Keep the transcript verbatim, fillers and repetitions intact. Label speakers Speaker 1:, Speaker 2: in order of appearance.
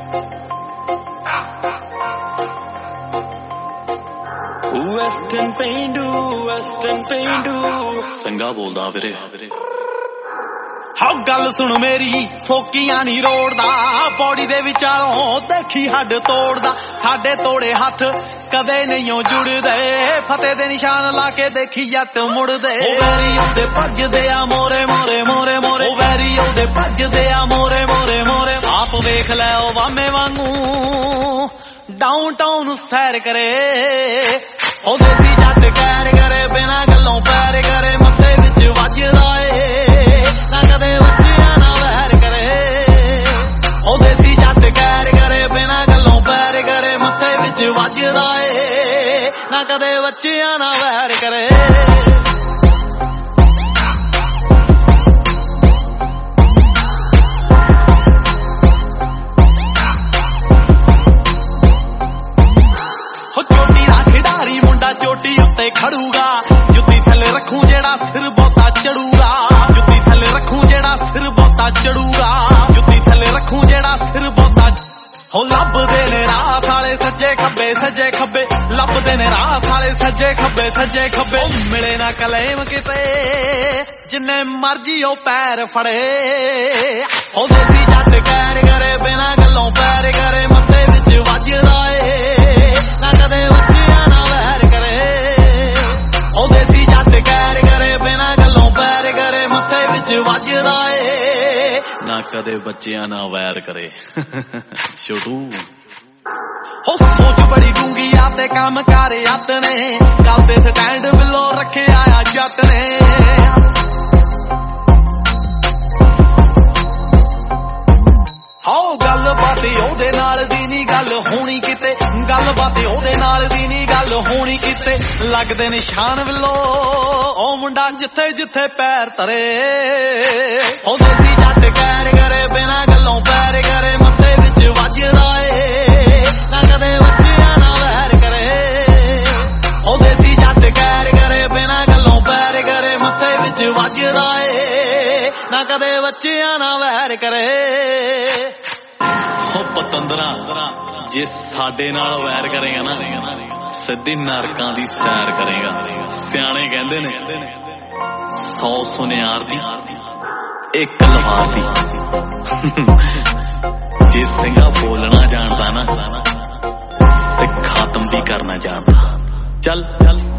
Speaker 1: Western ਪੇਂਡੂ western ਪੇਂਡੂ ਸੰਗਾ ਬੋਲਦਾ ਵੀਰੇ।
Speaker 2: ਹਾਂ ਗੱਲ ਸੁਣ ਮੇਰੀ ਫੋਕੀਆਂ ਨੀ ਰੋੜਦਾ, ਬੋਡੀ ਦੇ ਵਿਚਾਲੋਂ ਦੇਖੀ ਹੱਡ ਤੋੜਦਾ। ਸਾਡੇ ਤੋੜੇ ਹੱਥ ਕਦੇ ਨਹੀਂ ਜੁੜਦੇ, ਫਤਿਹ ਦੇ ਨਿਸ਼ਾਨ ਲਾ ਕੇ ਦੇਖੀ ਜੱਟ ਮੁੜਦੇ। ਉਹ ਵੈਰੀ ਉਹਦੇ ਭੱਜਦੇ ਆ ਮੋਰੇ ਮੋਰੇ ਮੋਰੇ ਮੋਰੇ, ਉਹ ਵੈਰੀ ਉਹਦੇ ਭੱਜਦੇ ਆ ਮੋਰੇ ਮੋਰੇ ਮੋਰੇ। ਆਪ ਵੇਖ ਲੈ ਉਹ ਵਾਮੇ ਵਾਂਗੂ ਡਾਊਨ ਟਾਊਨ ਸੈਰ ਕਰੇ, ਉਹ ਦੇਸੀ ਜੱਟ ਕਹਿਰ ਕਰੇ ਬਿਨਾਂ ਗੱਲੋਂ ਪੈਰ ਕਰੇ। ਮੱਥੇ ਵਿੱਚ ਵੱਜਦਾ ਏ ਨਾ ਕਦੇ ਬੱਚਿਆਂ ਨਾਲ ਵੈਰ ਕਰੇ, ਉਹ ਦੇਸੀ ਜੱਟ ਕਹਿਰ ਕਰੇ ਬਿਨਾਂ ਗੱਲੋਂ ਪੈਰ ਕਰੇ। ਮੱਥੇ ਵਿੱਚ ਵੱਜਦਾ ਏ ਨਾ ਕਦੇ ਬੱਚਿਆਂ ਨਾਲ ਵੈਰ ਕਰੇ। ਚੋਟੀ ਉੱਤੇ ਖੜੂਗਾ, ਜੁੱਤੀ ਥੱਲੇ ਰੱਖੂ ਜਿਹੜਾ ਸਿਰ ਬਹੁਤਾ ਚੜੂਗਾ। ਜੁੱਤੀ ਥੱਲੇ ਰੱਖੂ ਜਿਹੜਾ ਸਿਰ ਬਹੁਤਾ ਚੜੂਗਾ, ਜੁੱਤੀ ਥੱਲੇ ਰੱਖੂ ਜਿਹੜਾ ਸਿਰ ਬਹੁਤਾ। ਹੋ ਲੱਭਦੇ ਨੇ ਰਾਹ ਸਾਲੇ ਸੱਜੇ ਖੱਬੇ ਸੱਜੇ ਖੱਬੇ, ਲੱਭਦੇ ਨੇ ਰਾਹ ਸਾਲੇ ਸੱਜੇ ਖੱਬੇ ਸੱਜੇ ਖੱਬੇ। ਮਿਲੇ ਨਾ ਕਲੇਮ ਕਿਤੇ ਜਿੰਨੇ ਮਰਜੀ ਉਹ ਪੈਰ ਫੜੇ, ਉਹ ਦੇਸੀ ਜੱਟ ਕਹਿਰ ਕਰੇ ਬਿਨਾਂ ਗੱਲੋਂ ਪੈਰ ਕਰੇ। ਮੱਥੇ ਵਿੱਚ ਵੱਜਦਾ ਏ ਨਾ ਕਦੇ ਬੱਚਿਆਂ ਨਾਲ ਵੈਰ ਕਰੇ, ਉਹ ਦੇਸੀ ਜੱਟ ਕਹਿਰ ਕਰੇ ਬਿਨਾਂ ਗੱਲੋਂ ਪੈਰ ਕਰੇ। ਮੱਥੇ ਵਿੱਚ ਵੱਜਦਾ ਏ ਨਾ ਕਦੇ ਬੱਚਿਆਂ ਨਾਲ ਵੈਰ ਕਰੇ। ਛੋਟੂ ਹੋ ਸੋਚ ਬੜੀ ਡੂੰਗੀ ਆ ਤੇ ਕੰਮ ਕਰ ਅੱਤ ਨੇ, ਗੱਲ ਤੇ ਸਟੈਂਡ ਬਿੱਲੋ ਰੱਖਿਆ ਆ ਜੱਟ ਨੇ। ਹਾਓ ਗੱਲਬਾਤ ਉਹਦੇ ਨਾਲ ਦੀ ਨੀ ਗੱਲ ਹੋਣੀ ਕਿਤੇ, ਗੱਲਬਾਤ ਉਹਦੇ ਨਾਲ ਦੀ ਨੀ ਗੱਲ ਹੋਣੀ ਕਿਤੇ। ਲੱਗਦੇ ਨਿਸ਼ਾਨ ਵੱਲੋਂ ਉਹ ਮੁੰਡਾ ਜਿੱਥੇ ਜਿੱਥੇ ਪੈਰ ਧਰੇ, ਉਹ ਦੇਸੀ ਜੱਟ ਕਹਿਰ ਕਰੇ ਬਿਨਾਂ ਗੱਲੋਂ ਪੈਰ ਕਰੇ। ਮੱਥੇ ਵਿੱਚ ਵੱਜਦਾ ਏ ਨਾ ਕਦੇ ਬੱਚਿਆਂ ਨਾਲ ਵੈਰ ਕਰੇ, ਉਹ ਦੇਸੀ ਜੱਟ ਕਹਿਰ ਕਰੇ ਬਿਨਾਂ ਗੱਲੋਂ ਪੈਰ ਕਰੇ। ਮੱਥੇ ਵਿੱਚ ਵੱਜਦਾ ਏ ਨਾ ਕਦੇ ਬੱਚਿਆਂ ਨਾਲ ਵੈਰ ਕਰੇ। ਉਹ ਪਤੰਦਰਾ ਜੇ ਸਾਡੇ ਨਾਲ ਵੈਰ ਕਰੇਗਾ ਨਾ ਸਿੱਧੀ ਨਰਕਾਂ ਦੀ ਸੈਰ ਕਰੇਗਾ। ਸਿਆਣੇ ਕਹਿੰਦੇ ਨੇ ਸੌ ਸੁਨਿਆਰ ਦੀ ਇੱਕ ਲਵਾਰ ਦੀ। ਜੇ ਸਿੰਘਾ ਬੋਲਣਾ ਜਾਣਦਾ ਨਾ ਤੇ ਖਾਤਮ ਵੀ ਕਰਨਾ ਜਾਣਦਾ। ਚੱਲ ਚੱਲ